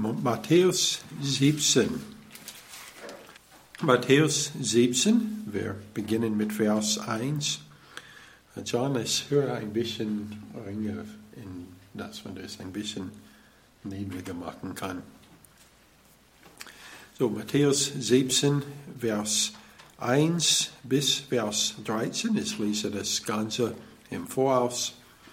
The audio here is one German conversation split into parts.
Matthäus 17. Matthäus 17, wir beginnen mit Vers 1. John, es höre ein bisschen ringer, dass man das ein bisschen niedriger machen kann. So, Matthäus 17, Vers 1 bis Vers 13. Ich lese das Ganze im Voraus.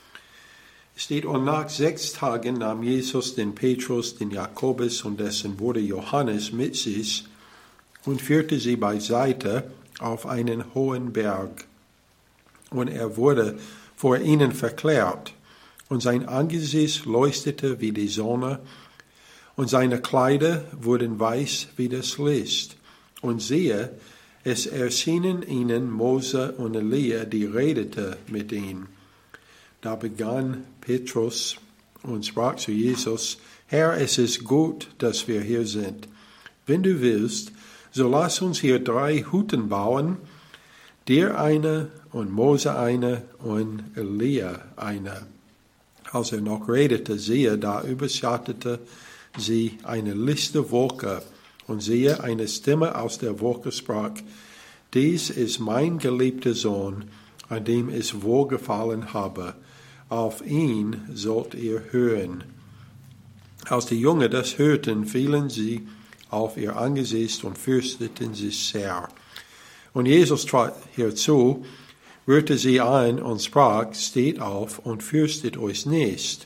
Es steht, und nach 6 Tagen nahm Jesus den Petrus, den Jakobus und dessen Bruder Johannes mit sich und führte sie beiseite auf einen hohen Berg. Und er wurde vor ihnen verklärt, und sein Angesicht leuchtete wie die Sonne, und seine Kleider wurden weiß wie das Licht. Und siehe, es erschienen ihnen Mose und Elia, die redete mit ihnen. Da begann Petrus und sprach zu Jesus, Herr, es ist gut, dass wir hier sind. Wenn du willst, so lass uns hier 3 Hütten bauen, dir eine und Mose eine und Elia eine. Als er noch redete, siehe, da überschattete sie eine lichte Wolke, und siehe, eine Stimme aus der Wolke sprach, dies ist mein geliebter Sohn, an dem ich wohlgefallen habe. Auf ihn sollt ihr hören. Als die Jünger das hörten, fielen sie auf ihr Angesicht und fürchteten sich sehr. Und Jesus trat herzu, rührte sie an und sprach, steht auf und fürchtet euch nicht.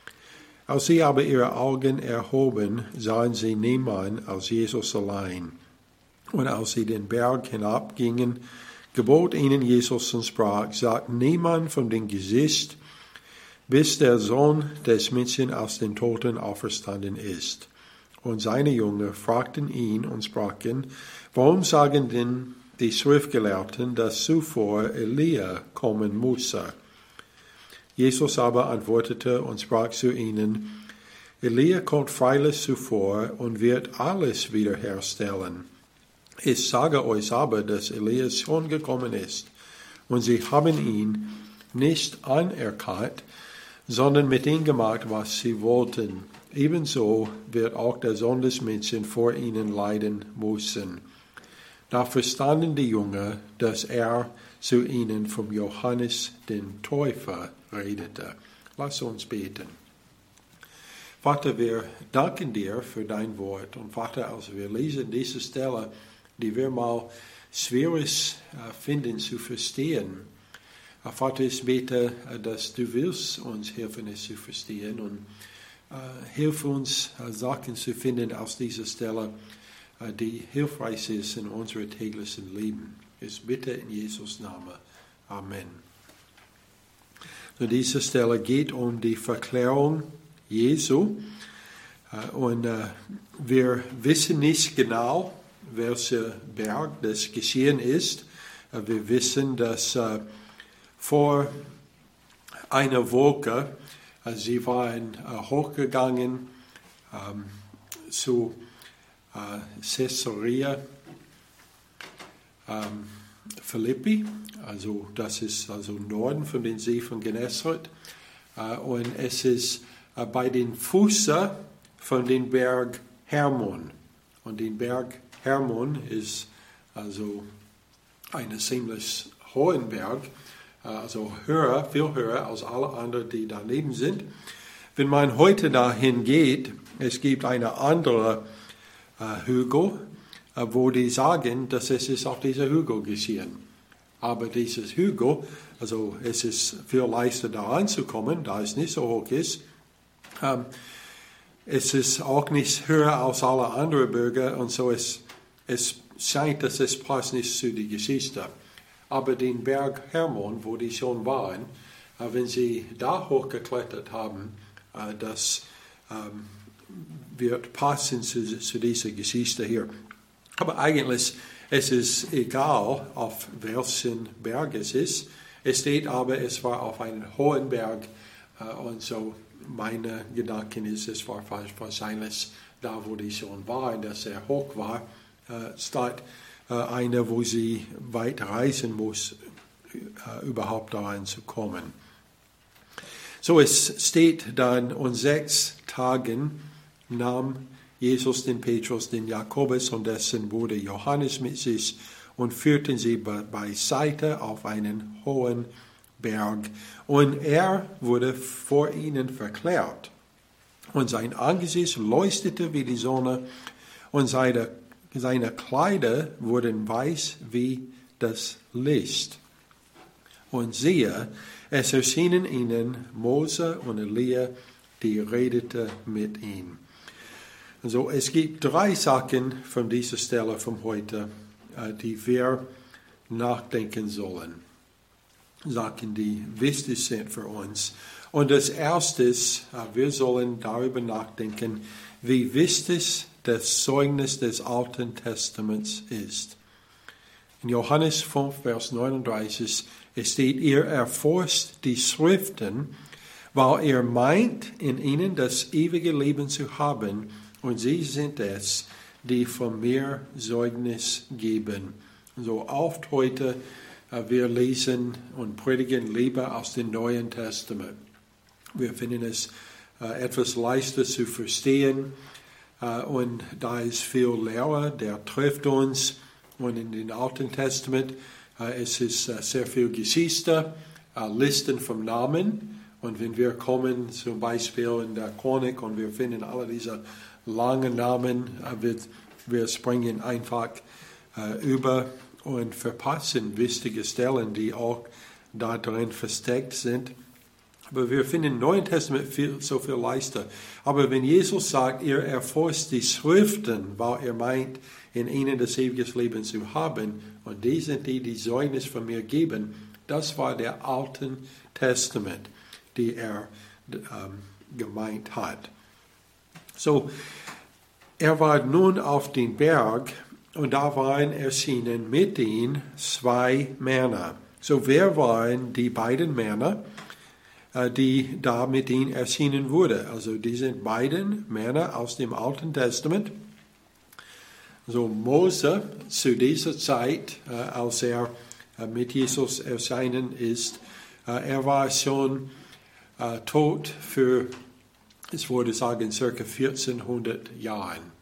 Als sie aber ihre Augen erhoben, sahen sie niemand als Jesus allein. Und als sie den Berg hinabgingen, gebot ihnen Jesus und sprach, sagt niemand von dem Gesicht, bis der Sohn des Menschen aus den Toten auferstanden ist. Und seine Jünger fragten ihn und sprachen, warum sagen denn die Schriftgelehrten, dass zuvor Elia kommen müsse? Jesus aber antwortete und sprach zu ihnen, Elia kommt freilich zuvor und wird alles wiederherstellen. Ich sage euch aber, dass Elias schon gekommen ist, und sie haben ihn nicht anerkannt, sondern mit ihm gemacht, was sie wollten. Ebenso wird auch der Sohn des Menschen vor ihnen leiden müssen. Da verstanden die Jünger, dass er zu ihnen vom Johannes den Täufer redete. Lass uns beten. Vater, wir danken dir für dein Wort. Und Vater, als wir lesen diese Stelle, die wir mal schwierig finden zu verstehen, Vater, ich bete, dass du willst uns helfen, es zu verstehen, und hilf uns, Sachen zu finden aus dieser Stelle, die hilfreich ist in unserem täglichen Leben. Ich bitte in Jesus' Namen. Amen. So, diese Stelle geht um die Verklärung Jesu, und wir wissen nicht genau, welcher Berg das geschehen ist. Wir wissen, dass vor einer Wolke, sie waren hochgegangen zu Caesarea Philippi, also das ist also Norden von den See von Genezareth, und es ist bei den Füßen von dem Berg Hermon. Und der Berg Hermon ist also ein ziemlich hoher Berg, also höher, viel höher als alle anderen, die daneben sind. Wenn man heute dahin geht, es gibt eine andere Hügel, wo die sagen, dass es ist auf dieser Hügel geschehen. Aber dieses Hügel, also es ist viel leichter da anzukommen, da es nicht so hoch ist. Es ist auch nicht höher als alle anderen Berge, und so es scheint, dass es passt nicht zu der Geschichte. Aber den Berg Hermon, wo die schon waren, wenn sie da hochgeklettert haben, das wird passen zu dieser Geschichte hier. Aber eigentlich es ist egal, auf welchen Berg es ist. Es steht aber, es war auf einem hohen Berg, und so meine Gedanken ist, es war wahrscheinlich da, wo die schon waren, dass er hoch war, statt eine, wo sie weit reisen muss, überhaupt dahin zu kommen. So, es steht dann, und 6 Tagen nahm Jesus den Petrus, den Jakobus und dessen Bruder Johannes mit sich und führten sie beiseite auf einen hohen Berg. Und er wurde vor ihnen verklärt. Und sein Angesicht leuchtete wie die Sonne und seine Kleider wurden weiß wie das Licht. Und siehe, es erschienen ihnen Mose und Elia, die redete mit ihm. Also es gibt 3 Sachen von dieser Stelle von heute, die wir nachdenken sollen. Sachen, die wichtig sind für uns. Und das Erste ist, wir sollen darüber nachdenken, wie wichtig das Zeugnis des Alten Testaments ist. In Johannes 5, Vers 39, es steht, ihr erforscht die Schriften, weil ihr meint, in ihnen das ewige Leben zu haben, und sie sind es, die von mir Zeugnis geben. So oft heute, wir lesen und predigen lieber aus dem Neuen Testament. Wir finden es etwas leichter zu verstehen und da ist viel Lehre, der trifft uns. Und in dem Alten Testament es ist sehr viel Geschichte, Listen vom Namen. Und wenn wir kommen zum Beispiel in der Chronik und wir finden alle diese langen Namen, wir springen einfach über und verpassen wichtige Stellen, die auch da drin versteckt sind. Aber wir finden im Neuen Testament so viel leichter. Aber wenn Jesus sagt, ihr erforscht die Schriften, weil ihr meint, in ihnen das ewige Leben zu haben, und die sind die Zeugnis von mir geben, das war der Alten Testament, die er gemeint hat. So, er war nun auf den Berg und da waren erschienen mit ihm 2 Männer. So, wer waren die beiden Männer, die da mit ihm erschienen wurden? Also, die sind beiden Männer aus dem Alten Testament. So, Mose zu dieser Zeit, als er mit Jesus erschienen ist, er war schon tot für, ich würde sagen, ca. 1400 Jahren.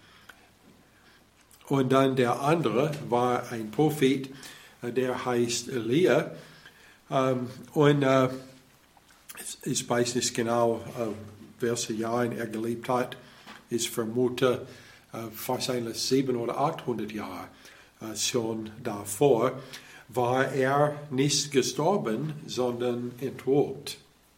Und dann der andere war ein Prophet, der heißt Elia. Und ich weiß nicht genau, welche Jahre er gelebt hat. Ich vermute wahrscheinlich 700 oder 800 Jahre schon davor, war er nicht gestorben, sondern entthront.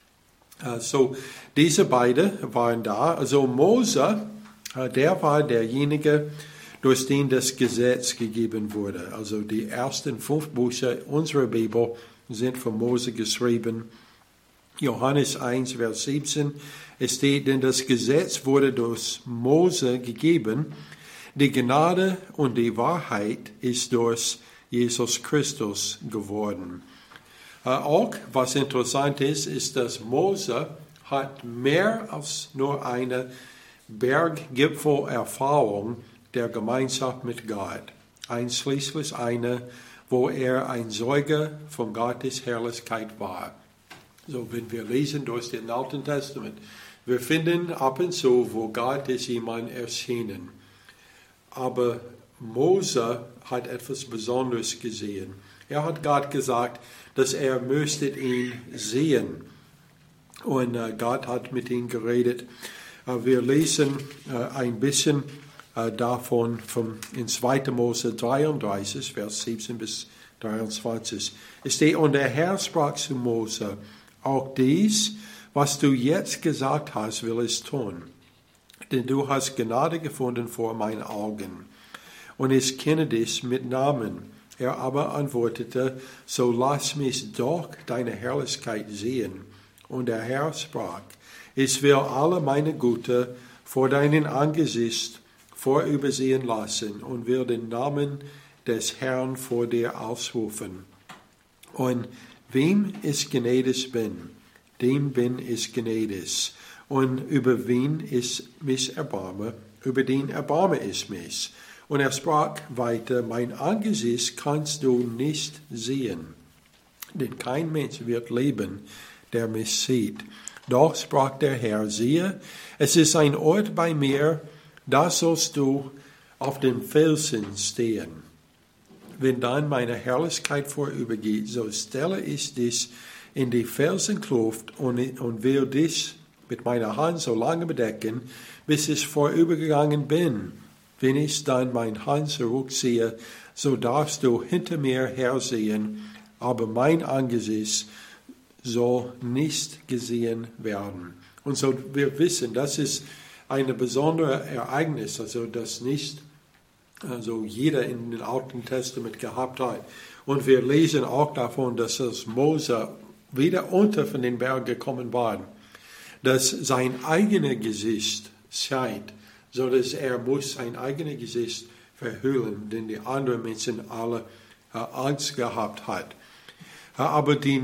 So, diese beiden waren da. Also Mose, der war derjenige, durch den das Gesetz gegeben wurde. Also die ersten 5 Bücher unserer Bibel sind von Mose geschrieben. Johannes 1, Vers 17, es steht, denn das Gesetz wurde durch Mose gegeben, die Gnade und die Wahrheit ist durch Jesus Christus geworden. Auch was interessant ist, ist, dass Mose hat mehr als nur eine Berggipfelerfahrung der Gemeinschaft mit Gott, einschließlich eine, wo er ein Zeuge von Gottes Herrlichkeit war. So, wenn wir lesen durch den Alten Testament, wir finden ab und zu, wo Gott ist jemand erschienen. Aber Mose hat etwas Besonderes gesehen. Er hat Gott gesagt, dass er möchte ihn sehen. Und Gott hat mit ihm geredet. Wir lesen ein bisschen davon in 2. Mose 33, Vers 17 bis 23. Es steht, und der Herr sprach zu Mose, auch dies, was du jetzt gesagt hast, will ich tun. Denn du hast Gnade gefunden vor meinen Augen. Und ich kenne dich mit Namen. Er aber antwortete, so lass mich doch deine Herrlichkeit sehen. Und der Herr sprach, ich will alle meine Güte vor deinem Angesicht vorübersehen lassen und will den Namen des Herrn vor dir ausrufen. Und wem ich gnädig bin, dem bin ich gnädig. Und über wen ich mich erbarme, über den erbarme ich mich. Und er sprach weiter, mein Angesicht kannst du nicht sehen, denn kein Mensch wird leben, der mich sieht. Doch sprach der Herr, siehe, es ist ein Ort bei mir, da sollst du auf dem Felsen stehen. Wenn dann meine Herrlichkeit vorübergeht, so stelle ich dich in die Felsenkluft und will dich mit meiner Hand so lange bedecken, bis ich vorübergegangen bin. Wenn ich dann meine Hand zurückziehe, so darfst du hinter mir hersehen, aber mein Angesicht soll nicht gesehen werden. Und so wir wissen, das ist ein besonderes Ereignis, also das nicht jeder in dem Alten Testament gehabt hat. Und wir lesen auch davon, dass das Mose wieder unter von den Bergen gekommen war, dass sein eigenes Gesicht scheint, so dass er muss sein eigenes Gesicht verhüllen, denn die anderen Menschen alle Angst gehabt hat. Aber die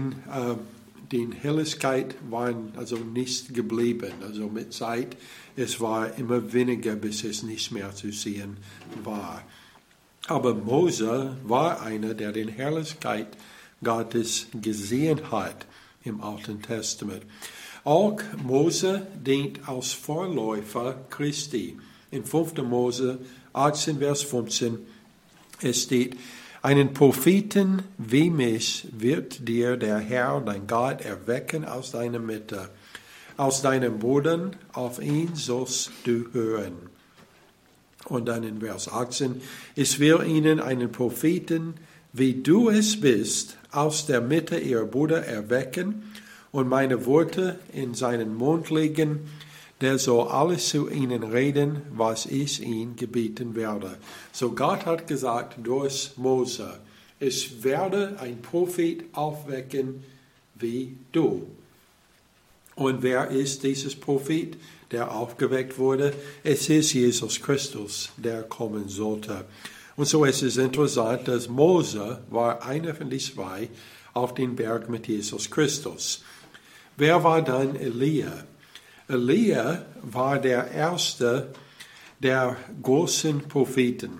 Helligkeit war also nicht geblieben. Also mit Zeit, es war immer weniger, bis es nicht mehr zu sehen war. Aber Mose war einer, der die Herrlichkeit Gottes gesehen hat im Alten Testament. Auch Mose dient als Vorläufer Christi. In 5. Mose 18, Vers 15, es steht, einen Propheten wie mich wird dir der Herr, dein Gott, erwecken aus deiner Mitte. Aus deinem Boden, auf ihn sollst du hören. Und dann in Vers 18, ich will ihnen einen Propheten, wie du es bist, aus der Mitte ihrer Brüder erwecken und meine Worte in seinen Mund legen, der soll alles zu ihnen reden, was ich ihnen gebieten werde. So Gott hat gesagt durch Mose, ich werde ein Prophet aufwecken wie du. Und wer ist dieses Prophet, der aufgeweckt wurde? Es ist Jesus Christus, der kommen sollte. Und so ist es interessant, dass Mose war einer von den zwei auf dem Berg mit Jesus Christus. Wer war dann Elia? Elia war der erste der großen Propheten.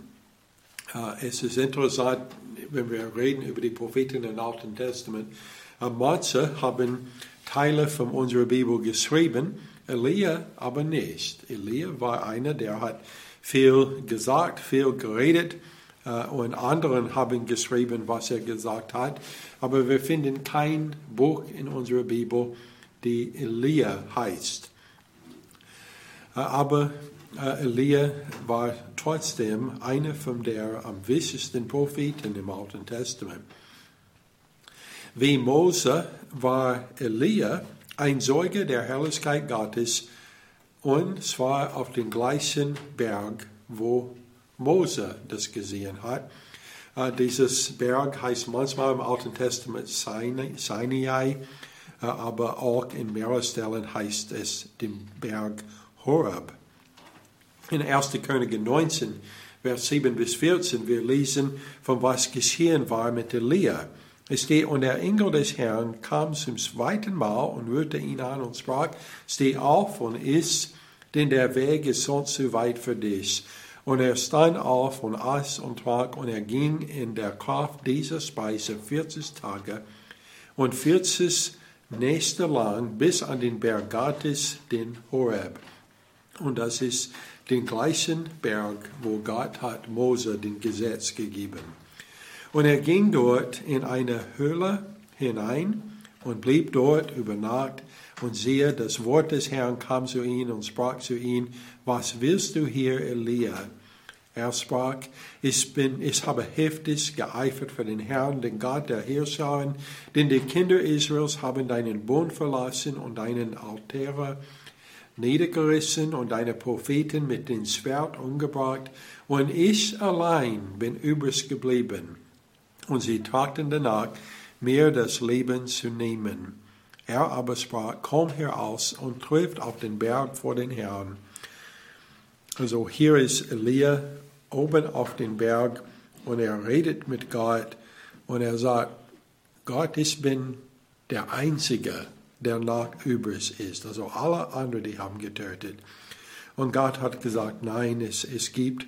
Es ist interessant, wenn wir reden über die Propheten im Alten Testament. Manche haben Teile von unserer Bibel geschrieben, Elia aber nicht. Elia war einer, der hat viel gesagt, viel geredet und anderen haben geschrieben, was er gesagt hat. Aber wir finden kein Buch in unserer Bibel, die Elia heißt. Aber Elia war trotzdem einer von der am wichtigsten Propheten im Alten Testament. Wie Mose war Elia ein Zeuge der Herrlichkeit Gottes, und zwar auf dem gleichen Berg, wo Mose das gesehen hat. Dieses Berg heißt manchmal im Alten Testament Sinai, aber auch in mehreren Stellen heißt es den Berg Horeb. In 1. Könige 19, Vers 7 bis 14, wir lesen, von was geschehen war mit Elia. Es steht, und der Engel des Herrn kam zum zweiten Mal und rührte ihn an und sprach, steh auf und iss, denn der Weg ist sonst zu weit für dich. Und er stand auf und aß und trank, und er ging in der Kraft dieser Speise 40 Tage und 40 Nächte lang bis an den Berg Gottes, den Horeb. Und das ist den gleichen Berg, wo Gott hat Mose den Gesetz gegeben. Und er ging dort in eine Höhle hinein und blieb dort über Nacht. Und siehe, das Wort des Herrn kam zu ihm und sprach zu ihm, was willst du hier, Elia? Er sprach, ich habe heftig geeifert für den Herrn, den Gott der Herrscher, denn die Kinder Israels haben deinen Bund verlassen und deinen Altäre niedergerissen und deine Propheten mit dem Schwert umgebracht, und ich allein bin übrig geblieben. Und sie trachten danach, mir das Leben zu nehmen. Er aber sprach, komm heraus und trifft auf den Berg vor den Herrn. Also hier ist Elia oben auf dem Berg und er redet mit Gott und er sagt, Gott, ich bin der Einzige, der noch übrig ist. Also alle anderen, die haben getötet. Und Gott hat gesagt, nein, es gibt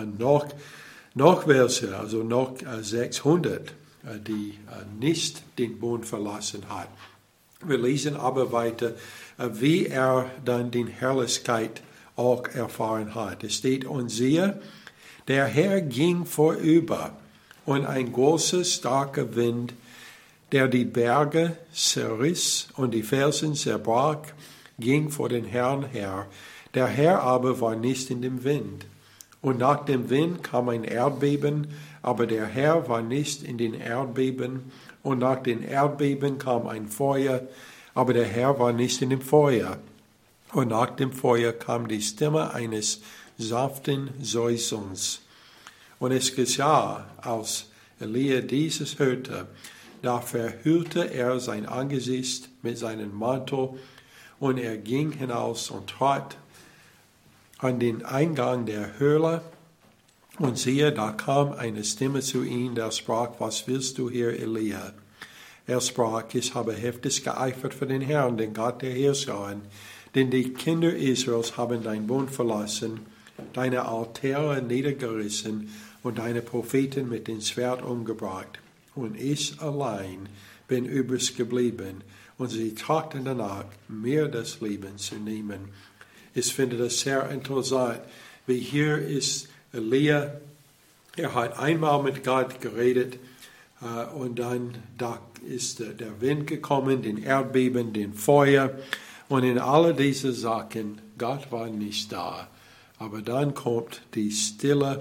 noch welche, also noch 600, die nicht den Bund verlassen haben. Wir lesen aber weiter, wie er dann die Herrlichkeit auch erfahren hat. Es steht, und siehe, der Herr ging vorüber, und ein großer, starker Wind, der die Berge zerriss und die Felsen zerbrach, ging vor den Herrn her. Der Herr aber war nicht in dem Wind. Und nach dem Wind kam ein Erdbeben, aber der Herr war nicht in den Erdbeben. Und nach dem Erdbeben kam ein Feuer, aber der Herr war nicht in dem Feuer. Und nach dem Feuer kam die Stimme eines sanften Säuselns. Und es geschah, als Elia dieses hörte, da verhüllte er sein Angesicht mit seinem Mantel, und er ging hinaus und trat an den Eingang der Höhle. Und siehe, da kam eine Stimme zu ihm, der sprach, was willst du hier, Elia? Er sprach, ich habe heftig geeifert für den Herrn, den Gott der Herrscher, denn die Kinder Israels haben dein Bund verlassen, deine Altäre niedergerissen und deine Propheten mit dem Schwert umgebracht. Und ich allein bin übrig geblieben, und sie trachten danach, mir das Leben zu nehmen. Ich finde das sehr interessant, wie hier ist Elia, er hat einmal mit Gott geredet, und dann da ist der Wind gekommen, den Erdbeben, den Feuer, und in alle diese Sachen, Gott war nicht da. Aber dann kommt die Stille,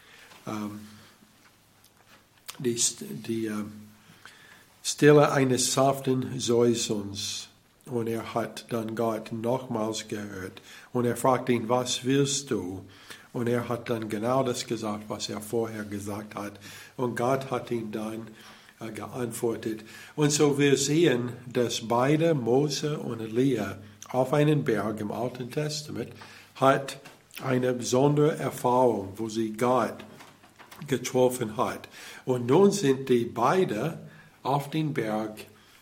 Stille eines sanften Säuselns. Und er hat dann Gott nochmals gehört. Und er fragt ihn, was willst du? Und er hat dann genau das gesagt, was er vorher gesagt hat. Und Gott hat ihn dann geantwortet. Und so wir sehen, dass beide, Mose und Elia, auf einem Berg im Alten Testament, hat eine besondere Erfahrung, wo sie Gott getroffen hat. Und nun sind die beide auf dem Berg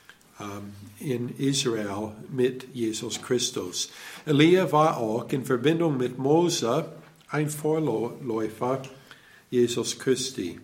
in Israel mit Jesus Christus. Elia war auch in Verbindung mit Mose ein Vorläufer Jesus Christi.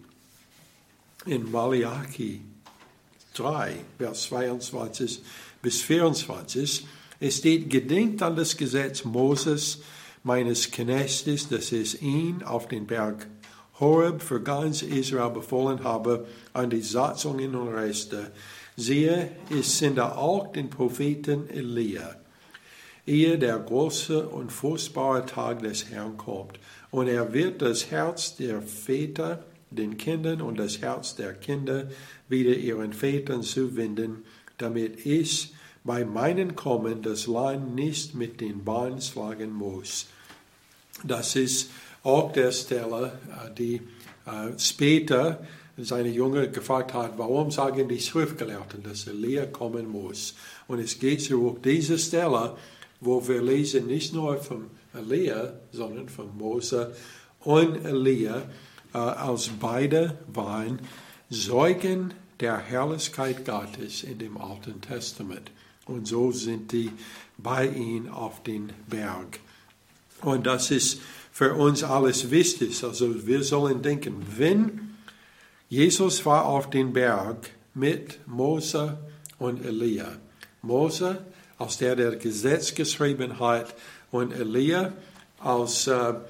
In Malachi 3, Vers 22 bis 24, es steht, gedenkt an das Gesetz Moses, meines Knechtes, dass ich ihn auf den Berg Horeb für ganz Israel befohlen habe, an die Satzungen und Reste. Siehe, ich sende auch den Propheten Elia, ehe der große und furchtbare Tag des Herrn kommt. Und er wird das Herz der Väter den Kindern und das Herz der Kinder wieder ihren Vätern zuwenden, damit ich bei meinem Kommen das Land nicht mit den Bahnen schlagen muss. Das ist auch der Stelle, die später seine Jünger gefragt hat, warum sagen die Schriftgelehrten, dass Elia kommen muss? Und es geht zurück diese Stelle, wo wir lesen nicht nur von Elia, sondern von Mose und Elia, als beide waren Zeugen der Herrlichkeit Gottes in dem Alten Testament. Und so sind die bei ihm auf den Berg. Und das ist für uns alles wichtig. Also wir sollen denken, wenn Jesus war auf den Berg mit Mose und Elia. Mose, als der Gesetz geschrieben hat, und Elia als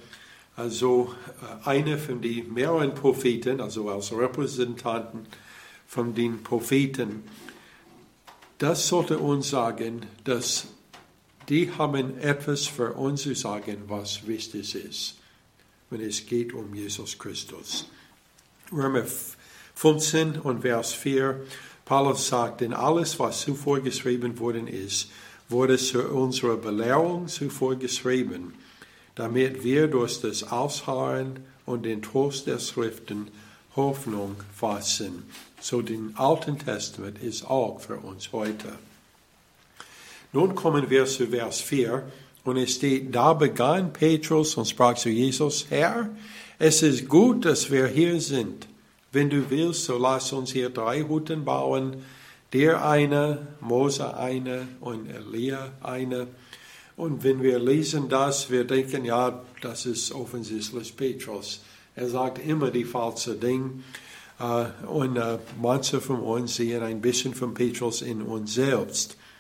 einer von den mehreren Propheten, also als Repräsentanten von den Propheten. Das sollte uns sagen, dass die haben etwas für uns zu sagen, was wichtig ist, wenn es geht um Jesus Christus. Römer 15 und Vers 4, Paulus sagt, denn alles, was zuvor geschrieben worden ist, wurde zu unserer Belehrung zuvor geschrieben, damit wir durch das Ausharren und den Trost der Schriften Hoffnung fassen. So den Alten Testament ist auch für uns heute. Nun kommen wir zu Vers 4 und es steht, da begann Petrus und sprach zu Jesus, Herr, es ist gut, dass wir hier sind. Wenn du willst, so lass uns hier 3 Hütten bauen, dir eine, Mose eine und Elia eine. Und wenn wir lesen das, wir denken, ja, das ist offensichtlich Petrus. Er sagt immer die falschen Dinge. Und manche von uns sehen ein bisschen von Petrus in uns selbst.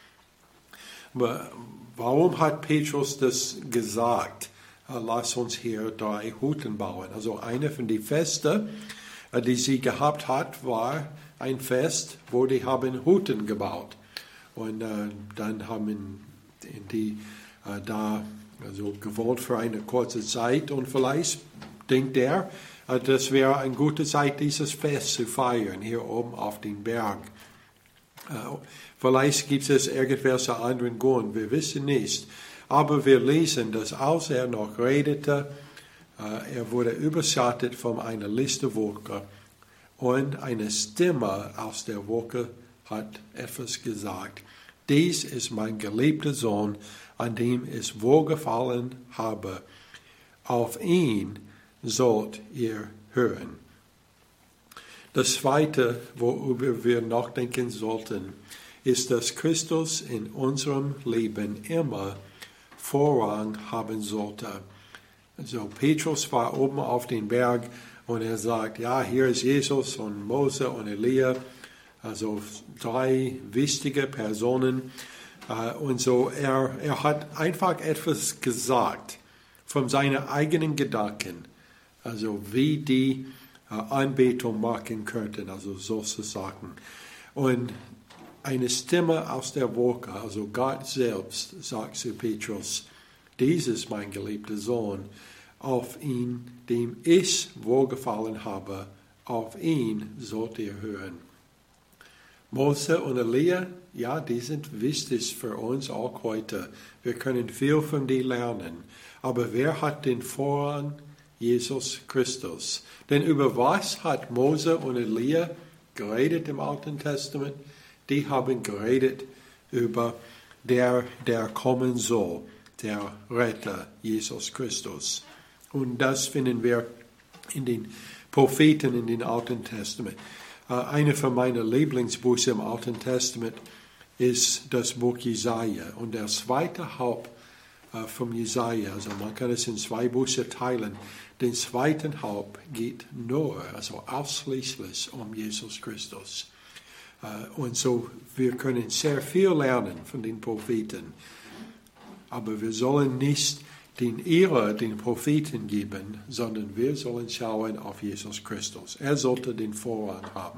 Warum hat Petrus das gesagt? Lass uns hier 3 Hütten bauen. Also eine von den Festen, die sie gehabt hat, war ein Fest, wo die haben Hütten gebaut. Und dann haben die da also gewohnt für eine kurze Zeit. Und vielleicht denkt er, das wäre eine gute Zeit, dieses Fest zu feiern, hier oben auf dem Berg. Vielleicht gibt es irgendwelche anderen Grund, wir wissen nicht. Aber wir lesen, dass als er noch redete, er wurde überschattet von einer Lichterwolke und eine Stimme aus der Wolke hat etwas gesagt. Dies ist mein geliebter Sohn, an dem ich wohlgefallen habe. Auf ihn sollt ihr hören. Das Zweite, worüber wir nachdenken sollten, ist, dass Christus in unserem Leben immer Vorrang haben sollte. Also Petrus war oben auf dem Berg und er sagt, ja, hier ist Jesus und Mose und Elia, also 3 wichtige Personen. Und so er hat einfach etwas gesagt von seinen eigenen Gedanken, also wie die Anbetung machen könnten, also solche Sachen. Und eine Stimme aus der Wolke, also Gott selbst, sagt zu Petrus, dies ist mein geliebter Sohn, auf ihn, dem ich wohlgefallen habe, auf ihn sollt ihr hören. Mose und Elia, ja, die sind wichtig für uns auch heute. Wir können viel von denen lernen. Aber wer hat den Vorrang? Jesus Christus. Denn über was hat Mose und Elia geredet im Alten Testament? Die haben geredet über der kommen soll, der Retter, Jesus Christus. Und das finden wir in den Propheten in den Alten Testament. Eine von meinen Lieblingsbücher im Alten Testament ist das Buch Jesaja. Und der zweite Haupt vom Jesaja, also man kann es in 2 Bücher teilen. Den zweiten Haupt geht nur, also ausschließlich um Jesus Christus. Und so, wir können sehr viel lernen von den Propheten. Aber wir sollen nicht den Ehre den Propheten geben, sondern wir sollen schauen auf Jesus Christus. Er sollte den Vorrang haben.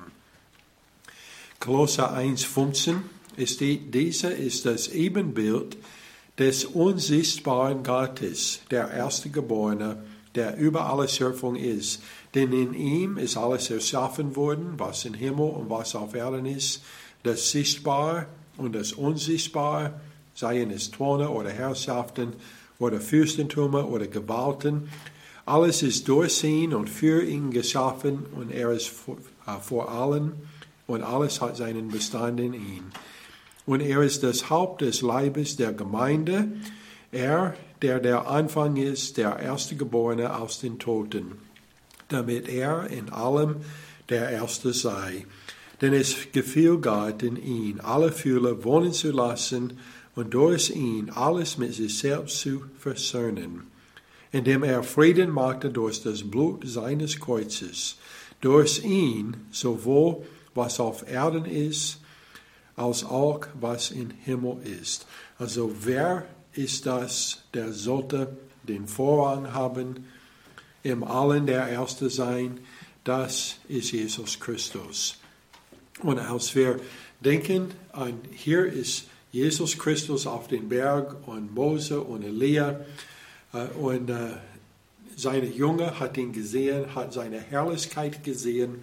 Kolosser 1,15 dieser ist das Ebenbild des unsichtbaren Gottes, der Erstgeborene, der über alle Schöpfung ist. Denn in ihm ist alles erschaffen worden, was im Himmel und was auf Erden ist, das Sichtbare und das Unsichtbare, seien es Throne oder Herrschaften oder Fürstentümer oder Gewalten. Alles ist durch ihn und für ihn geschaffen und er ist vor allen und alles hat seinen Bestand in ihm. Und er ist das Haupt des Leibes der Gemeinde, er, der Anfang ist, der Erstgeborene aus den Toten, damit er in allem der Erste sei. Denn es gefiel Gott in ihn, alle Fülle wohnen zu lassen und durch ihn alles mit sich selbst zu versöhnen, indem er Frieden machte durch das Blut seines Kreuzes, durch ihn sowohl was auf Erden ist, als auch was im Himmel ist. Also wer ist das, der sollte den Vorrang haben, im Allen der Erste sein? Das ist Jesus Christus. Und als wir denken an, hier ist Jesus Christus auf dem Berg und Mose und Elia und seine Jünger hat ihn gesehen, hat seine Herrlichkeit gesehen.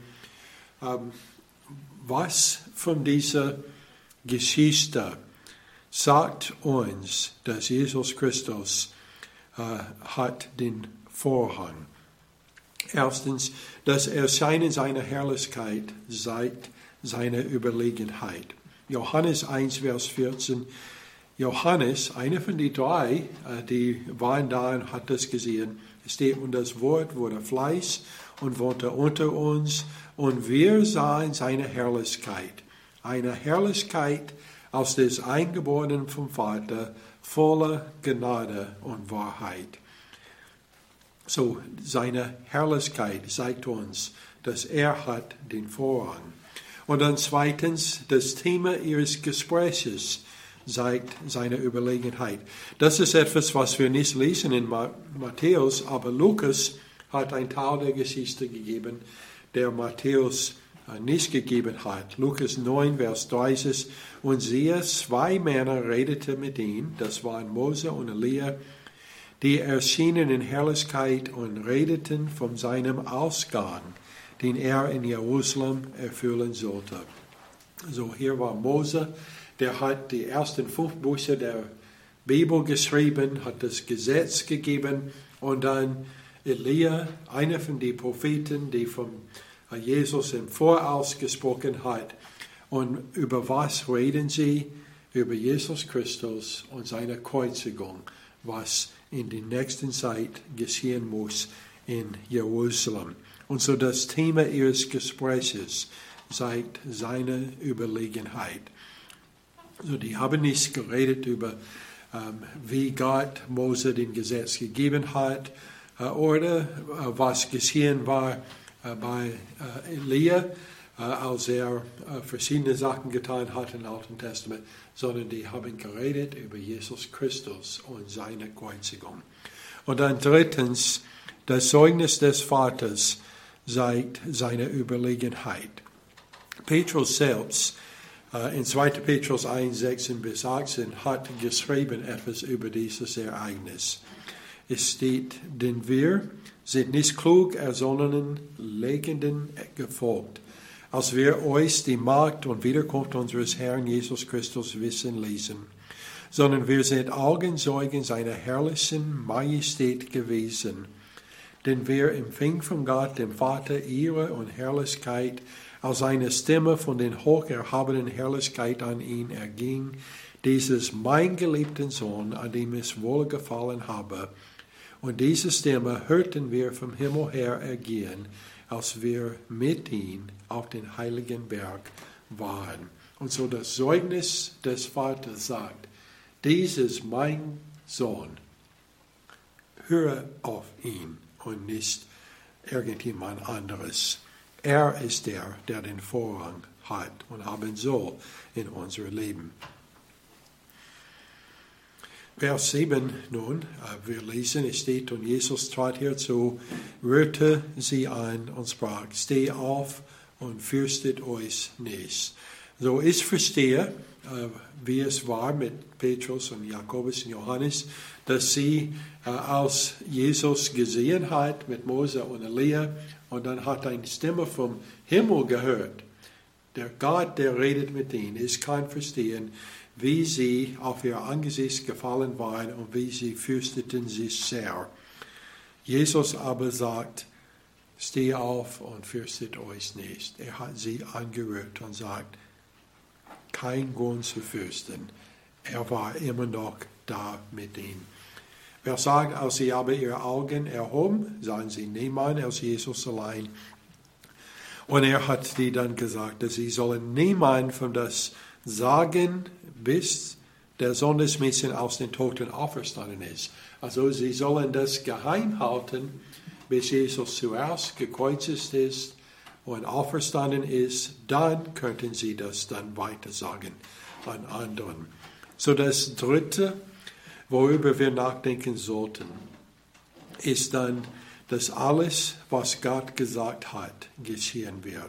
Was von dieser Geschichte sagt uns, dass Jesus Christus hat den Vorrang. Erstens, das Erscheinen seiner Herrlichkeit seit seiner Überlegenheit. Johannes 1, Vers 14. Johannes, einer von den 3, die waren da und hat das gesehen, steht, und das Wort wurde Fleisch und wohnte unter uns, und wir sahen seine Herrlichkeit. Eine Herrlichkeit aus des Eingeborenen vom Vater, voller Gnade und Wahrheit. So, seine Herrlichkeit zeigt uns, dass er hat den Vorrang. Und dann zweitens, das Thema ihres Gespräches zeigt seine Überlegenheit. Das ist etwas, was wir nicht lesen in Matthäus, aber Lukas hat einen Teil der Geschichte gegeben, der Matthäus nicht gegeben hat. Lukas 9, Vers 30. Und siehe, 2 Männer redeten mit ihm, das waren Mose und Elia, die erschienen in Herrlichkeit und redeten von seinem Ausgang, den er in Jerusalem erfüllen sollte. So, hier war Mose, der hat die ersten 5 Bücher der Bibel geschrieben, hat das Gesetz gegeben, und dann Elia, einer von den Propheten, die von Jesus im Voraus gesprochen hat. Und über was reden sie? Über Jesus Christus und seine Kreuzigung, was in der nächsten Zeit geschehen muss in Jerusalem. Und so das Thema ihres Gespräches zeigt seine Überlegenheit. So, die haben nicht geredet über, wie Gott Mose den Gesetz gegeben hat, oder was geschehen war bei Elia, als er verschiedene Sachen getan hat im Alten Testament, sondern die haben geredet über Jesus Christus und seine Kreuzigung. Und dann drittens, das Zeugnis des Vaters zeigt seine Überlegenheit. Petrus selbst, in 2. Petrus 1, 16 bis 18, hat geschrieben etwas über dieses Ereignis. Es steht, denn wir sind nicht klug ersonnenen Legenden gefolgt, als wir euch die Macht und Wiederkunft unseres Herrn Jesus Christus wissen ließen, sondern wir sind Augenzeugen seiner herrlichen Majestät gewesen. Denn wir empfingen von Gott, dem Vater, Ehre und Herrlichkeit, als eine Stimme von den hocherhabenen Herrlichkeit an ihn erging, dieses mein geliebten Sohn, an dem es wohlgefallen habe. Und diese Stimme hörten wir vom Himmel her ergehen, als wir mit ihm auf den heiligen Berg waren. Und so das Zeugnis des Vaters sagt, dies ist mein Sohn, höre auf ihn und nicht irgendjemand anderes. Er ist der, der den Vorrang hat und haben soll in unserem Leben. Vers 7 nun, wir lesen, es steht, und Jesus trat herzu, rührte sie an und sprach, steh auf und fürchtet euch nicht. So, ich verstehe, wie es war mit Petrus und Jakobus und Johannes, dass sie, als Jesus gesehen hat mit Mose und Elia, und dann hat eine Stimme vom Himmel gehört. Der Gott, der redet mit ihnen. Ich kann verstehen, wie sie auf ihr Angesicht gefallen waren und wie sie fürchteten sich sehr. Jesus aber sagt, steh auf und fürchtet euch nicht. Er hat sie angerührt und sagt, kein Grund zu fürchten. Er war immer noch da mit ihnen. Wer sagt, als sie aber ihre Augen erhoben, sahen sie niemand als Jesus allein. Und er hat die dann gesagt, dass sie sollen niemand von das sagen, bis der Sohn des Menschen aus den Toten auferstanden ist. Also sie sollen das geheim halten, bis Jesus zuerst gekreuzigt ist und auferstanden ist. Dann könnten sie das dann weiter sagen an anderen. So das Dritte, worüber wir nachdenken sollten, ist dann, dass alles, was Gott gesagt hat, geschehen wird.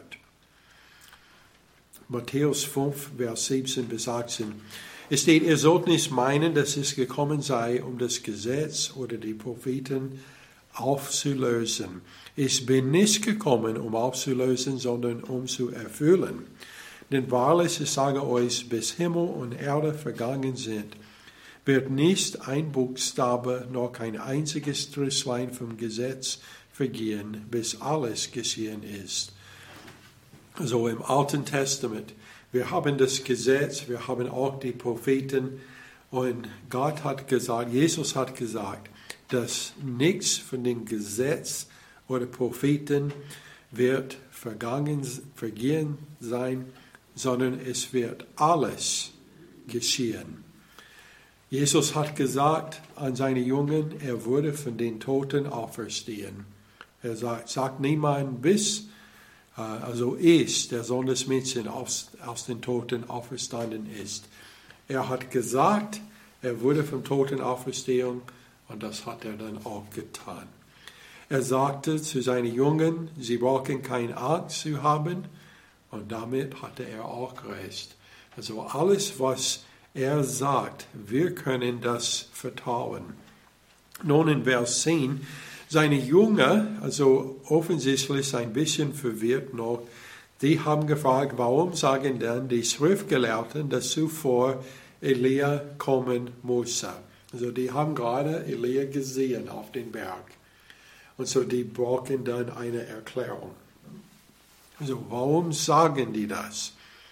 Matthäus 5, Vers 17 bis 18. Es steht, ihr sollt nicht meinen, dass es gekommen sei, um das Gesetz oder die Propheten aufzulösen. Ich bin nicht gekommen, um aufzulösen, sondern um zu erfüllen. Denn wahrlich, ich sage euch, bis Himmel und Erde vergangen sind, wird nicht ein Buchstabe noch kein einziges Strichlein vom Gesetz vergehen, bis alles geschehen ist. Also im Alten Testament, wir haben das Gesetz, wir haben auch die Propheten, und Gott hat gesagt, Jesus hat gesagt, dass nichts von dem Gesetz oder Propheten wird vergehen sein, sondern es wird alles geschehen. Jesus hat gesagt an seine Jungen, er würde von den Toten auferstehen. Er sagt niemand bis, also ist der Sohn des Menschen aus den Toten auferstanden ist. Er hat gesagt, er würde vom Toten auferstehen und das hat er dann auch getan. Er sagte zu seinen Jungen, sie brauchen keine Angst zu haben und damit hatte er auch recht. Also alles, was er sagt, wir können das vertrauen. Nun in Vers 10, seine Jünger, also offensichtlich ein bisschen verwirrt noch, die haben gefragt, warum sagen dann die Schriftgelehrten, dass zuvor Elia kommen musste. Also die haben gerade Elia gesehen auf dem Berg. Und so die brauchen dann eine Erklärung. Also warum sagen die das?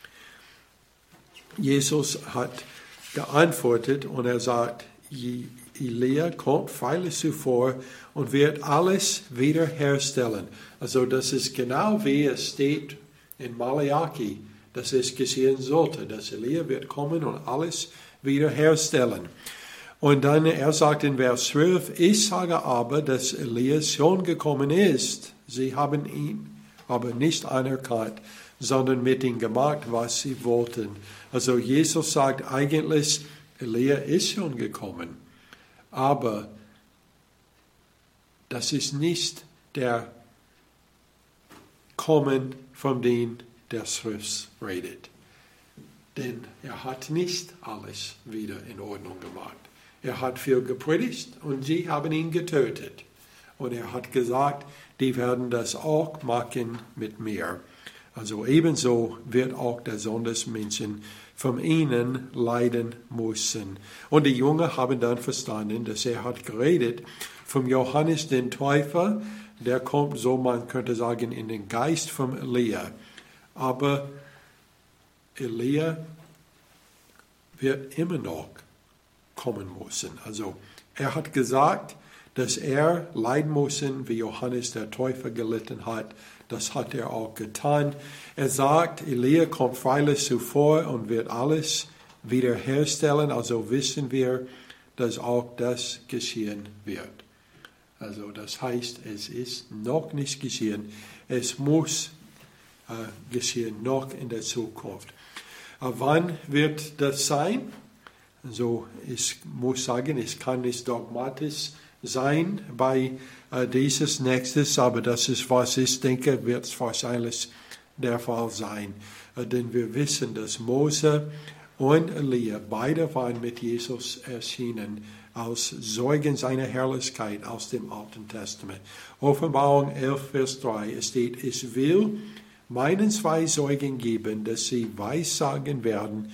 Jesus hat geantwortet und er sagt, Elia kommt freilich zuvor und wird alles wiederherstellen. Also das ist genau wie es steht in Malachi, dass es geschehen sollte, dass Elia wird kommen und alles wiederherstellen. Und dann er sagt in Vers 12, ich sage aber, dass Elias schon gekommen ist. Sie haben ihn aber nicht anerkannt, sondern mit ihm gemacht, was sie wollten. Also Jesus sagt eigentlich, Elia ist schon gekommen. Aber das ist nicht der Kommen, von dem der Schrift redet. Denn er hat nicht alles wieder in Ordnung gemacht. Er hat viel gepredigt und sie haben ihn getötet. Und er hat gesagt, die werden das auch machen mit mir. Also ebenso wird auch der Sohn des Menschen von ihnen leiden müssen. Und die Jünger haben dann verstanden, dass er hat geredet vom Johannes den Täufer, der kommt, so man könnte sagen, in den Geist von Elia. Aber Elia wird immer noch kommen müssen. Also er hat gesagt, dass er leiden muss, wie Johannes der Täufer gelitten hat. Das hat er auch getan. Er sagt, Elia kommt freilich zuvor und wird alles wiederherstellen. Also wissen wir, dass auch das geschehen wird. Also das heißt, es ist noch nicht geschehen. Es muss geschehen, noch in der Zukunft. Wann wird das sein? Also ich muss sagen, es kann nicht dogmatisch sein bei dieses Nächstes, aber das ist, was ich denke, wird es wahrscheinlich der Fall sein. Denn wir wissen, dass Mose und Elia, beide waren mit Jesus erschienen, als Zeugen seiner Herrlichkeit aus dem Alten Testament. Offenbarung 11, Vers 3, es steht, ich will meinen 2 Zeugen geben, dass sie weissagen werden,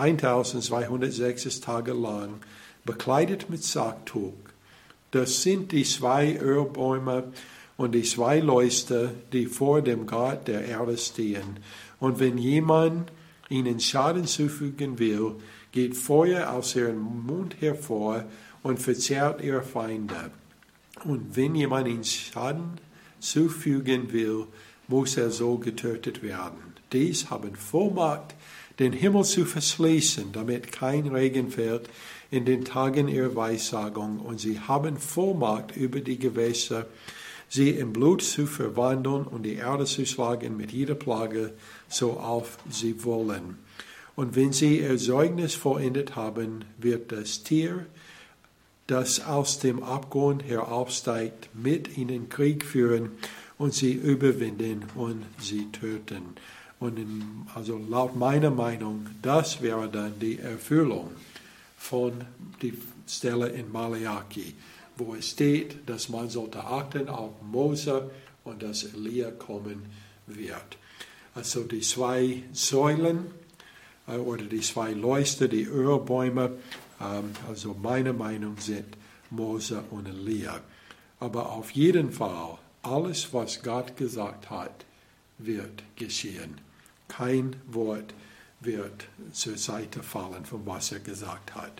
1206 Tage lang, bekleidet mit Sacktuch. Das sind die 2 Ölbäume und die 2 Leuchter, die vor dem Gott der Erde stehen. Und wenn jemand ihnen Schaden zufügen will, geht Feuer aus ihrem Mund hervor und verzehrt ihre Feinde. Und wenn jemand ihnen Schaden zufügen will, muss er so getötet werden. Dies haben Vollmacht, den Himmel zu verschließen, damit kein Regen fällt in den Tagen ihrer Weissagung. Und sie haben Vollmacht über die Gewässer, sie in Blut zu verwandeln und die Erde zu schlagen mit jeder Plage, so auf sie wollen. Und wenn sie ihr Zeugnis vollendet haben, wird das Tier, das aus dem Abgrund heraufsteigt, mit ihnen Krieg führen und sie überwinden und sie töten. Und also laut meiner Meinung, das wäre dann die Erfüllung von der Stelle in Malachi, wo es steht, dass man sollte achten auf Mose und dass Elia kommen wird. Also die 2 Säulen oder die 2 Leuchter, die Ölbäume, also meine Meinung sind Mose und Elia. Aber auf jeden Fall, alles, was Gott gesagt hat, wird geschehen. Kein Wort wird zur Seite fallen, von was er gesagt hat.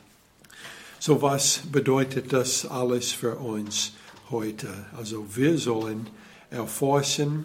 So was bedeutet das alles für uns heute? Also wir sollen erforschen,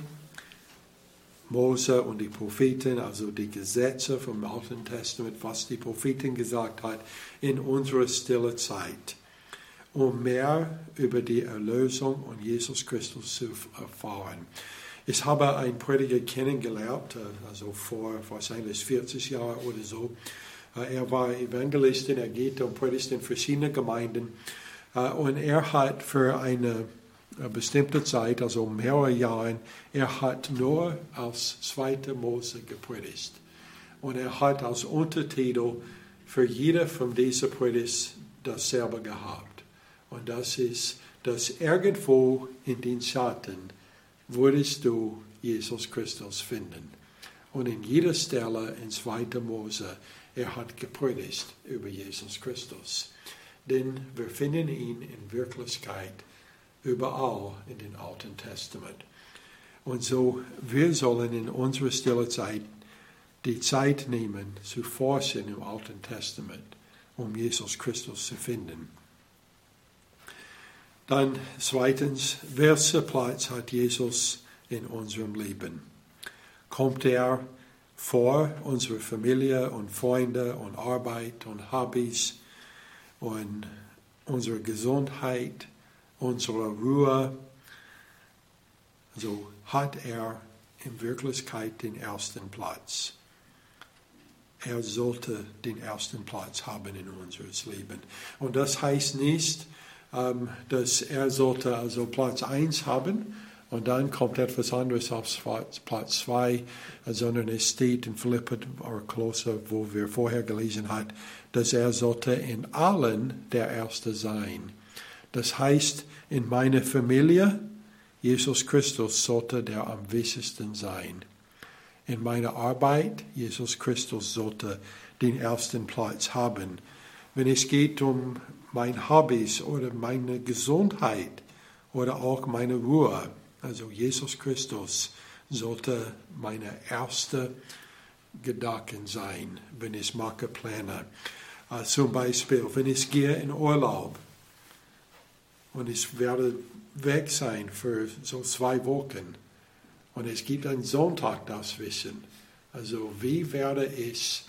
Mose und die Propheten, also die Gesetze vom Alten Testament, was die Propheten gesagt hat, in unserer stille Zeit, um mehr über die Erlösung und Jesus Christus zu erfahren. Ich habe einen Prediger kennengelernt, also vor wahrscheinlich 40 Jahren oder so, Er war Evangelist, er geht und predigt in verschiedenen Gemeinden. Und er hat für eine bestimmte Zeit, also mehrere Jahre, er hat nur als 2. Mose gepredigt. Und er hat als Untertitel für jede von diesen Predigten dasselbe gehabt. Und das ist, dass irgendwo in den Schatten würdest du Jesus Christus finden. Und in jeder Stelle in 2. Mose, er hat gepredigt über Jesus Christus. Denn wir finden ihn in Wirklichkeit überall in dem Alten Testament. Und so, wir sollen in unserer stille Zeit die Zeit nehmen, zu forschen im Alten Testament, um Jesus Christus zu finden. Dann zweitens, welchen Platz hat Jesus in unserem Leben? Kommt er vor unsere Familie und Freunde und Arbeit und Hobbys und unsere Gesundheit, unsere Ruhe? Also hat er in Wirklichkeit den ersten Platz. Er sollte den ersten Platz haben in unserem Leben. Und das heißt nicht, dass er sollte also Platz 1 haben und dann kommt etwas anderes auf Platz 2, sondern es steht in Philipper oder Kolosser, wo wir vorher gelesen haben, dass er sollte in allen der Erste sein. Das heißt, in meiner Familie, Jesus Christus sollte der am wichtigsten sein. In meiner Arbeit, Jesus Christus sollte den ersten Platz haben. Wenn es geht um meine Hobbys oder meine Gesundheit oder auch meine Ruhe, also Jesus Christus sollte meine erste Gedanken sein, wenn ich mache Pläne. Zum Beispiel, wenn ich gehe in Urlaub und ich werde weg sein für so 2 Wochen und es gibt einen Sonntag dazwischen. Also wie werde ich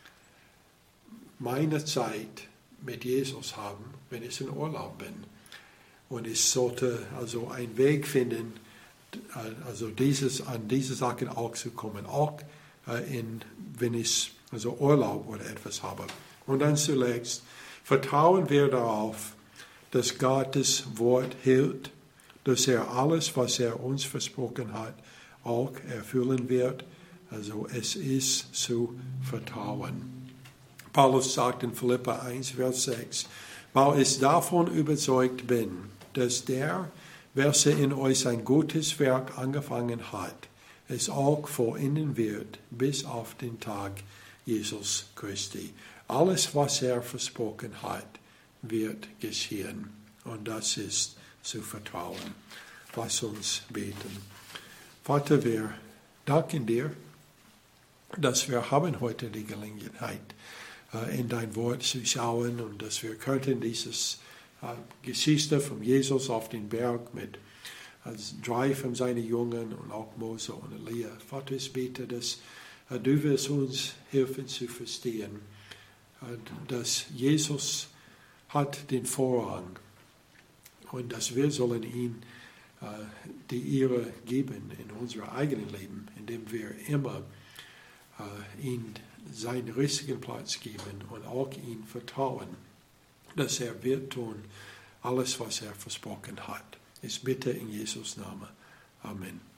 meine Zeit mit Jesus haben, wenn ich in Urlaub bin? Und ich sollte also einen Weg finden, also an diese Sachen auch zu kommen, auch wenn ich also Urlaub oder etwas habe. Und dann zuletzt, vertrauen wir darauf, dass Gottes Wort hält, dass er alles, was er uns versprochen hat, auch erfüllen wird. Also es ist zu vertrauen. Paulus sagt in Philipper 1, Vers 6, weil ich davon überzeugt bin, dass der, welcher in euch ein gutes Werk angefangen hat, es auch vollenden wird, bis auf den Tag Jesus Christi. Alles, was er versprochen hat, wird geschehen. Und das ist zu vertrauen. Lass uns beten. Vater, wir danken dir, dass wir haben heute die Gelegenheit, in dein Wort zu schauen und dass wir könnten dieses Geschichte von Jesus auf den Berg mit 3 von seinen Jungen und auch Mose und Elia. Vater, ich bete, dass du wirst uns helfen zu verstehen, dass Jesus hat den Vorrang und dass wir sollen ihm die Ehre geben in unserem eigenen Leben, indem wir immer ihm seinen richtigen Platz geben und auch ihm vertrauen, dass er wird tun, alles, was er versprochen hat. Ich bitte in Jesus' Namen. Amen.